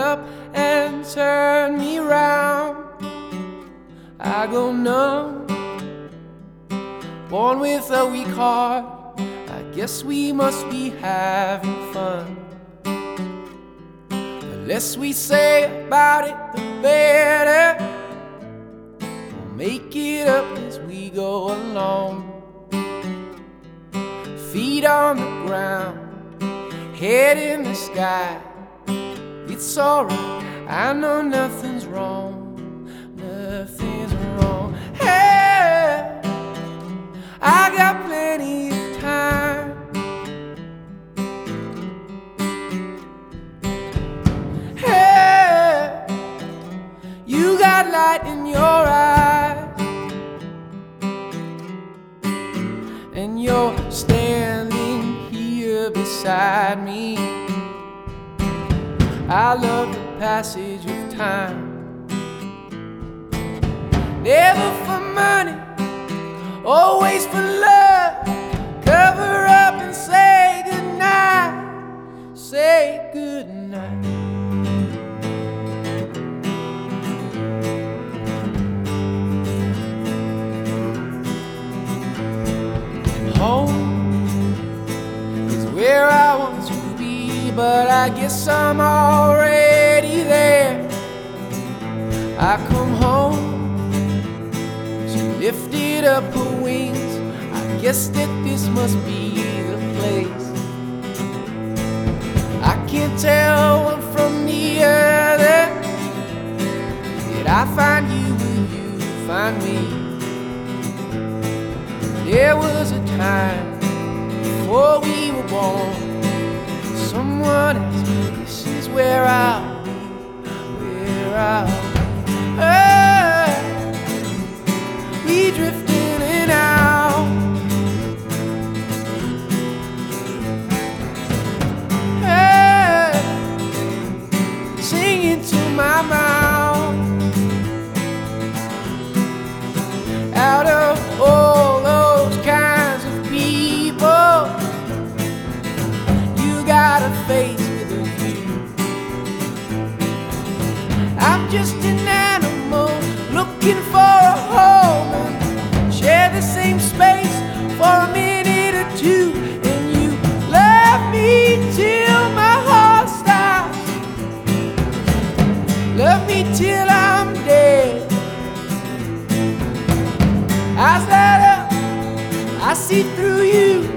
up and turn me round. I go numb, born with a weak heart. I guess we must be having fun. The less we say about it, the better. We'll make it up as we go along. Feet on the ground, head in the sky. It's alright, I know nothing's wrong. Nothing's wrong. Hey, I got plenty of time. Hey, you got light in your eyes, and you're standing here beside me. I love the passage of time. Never for money, always for love. Cover up and say goodnight. Say goodnight. Home is where I want to be, but I guess I'm already there. I come home, she lifted up her wings. I guess that this must be the place. I can't tell one from the other. Did I find you? Will you find me? There was a time before we were born. Someone asked me, this is where I'll be, where I'll be. We drift in and out. Hey, singing to my mouth. Out of all those kinds of people, you got a face with a view. I'm just an animal looking for a home, and share the same space for a minute or two. And you love me till my heart stops. Love me till I'm dead. Eyes light up, I see through you.